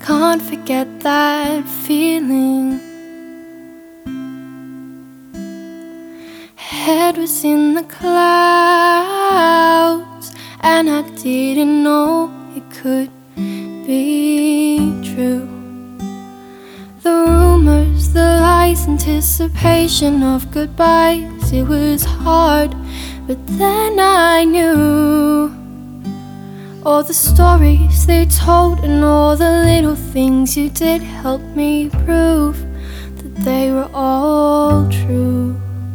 can't forget that feeling. Head was in the clouds, and I didn't know it could be true. The rumors, the lies, anticipation of goodbyes. It was hard, but then I knew all the stories they told, and all the little things you did help me prove that they were all true.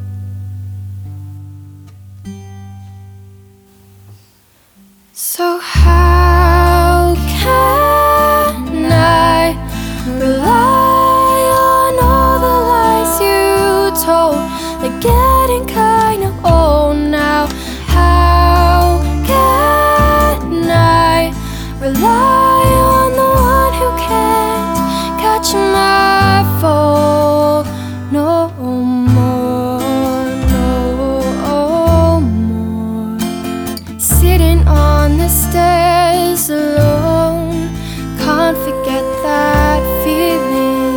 So how can I rely on all the lies you told? They're getting kinda old now. How can I rely on the one who can't catch my fall no more, no more? Sitting on the stairs alone, can't forget that feeling.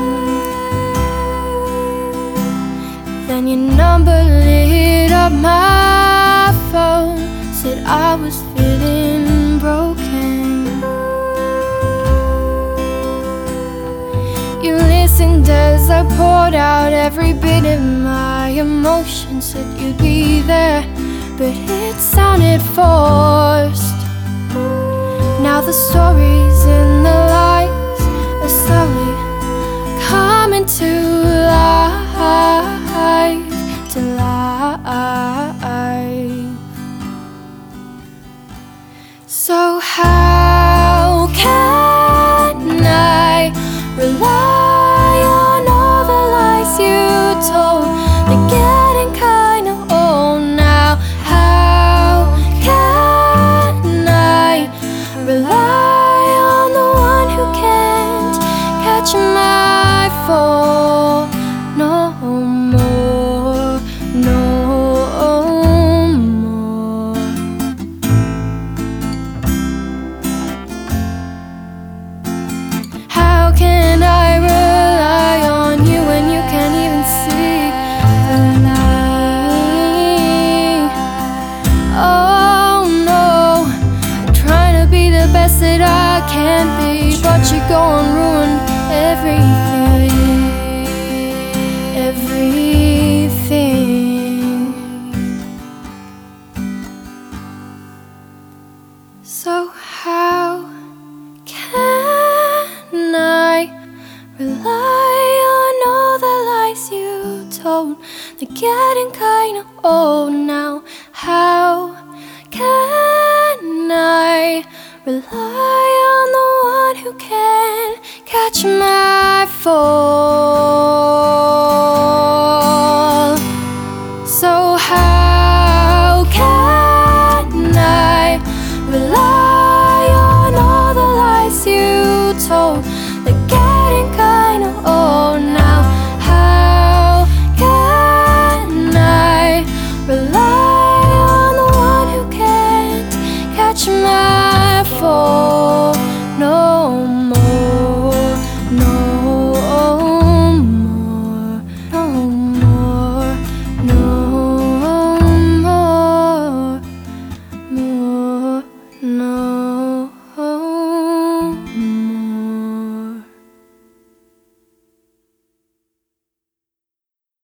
Then your number lit up my phone, said I was feeling broken. You listened as I poured out every bit of my emotion, said you'd be there, but it sounded forced. Now the stories and the lies are slowly coming to life, to life. So how can I rely on all the lies you told? They're getting kinda old now. How can I rely on the one who can't catch my fall no more, no more? How can I rely on you when you can't even see through me? Oh no, I'm trying to be the best that I can be, but you go and ruin everything, everything. So how can I rely on all the lies you told? They're getting kinda old now. How can I rely on the one who can catch my fall? So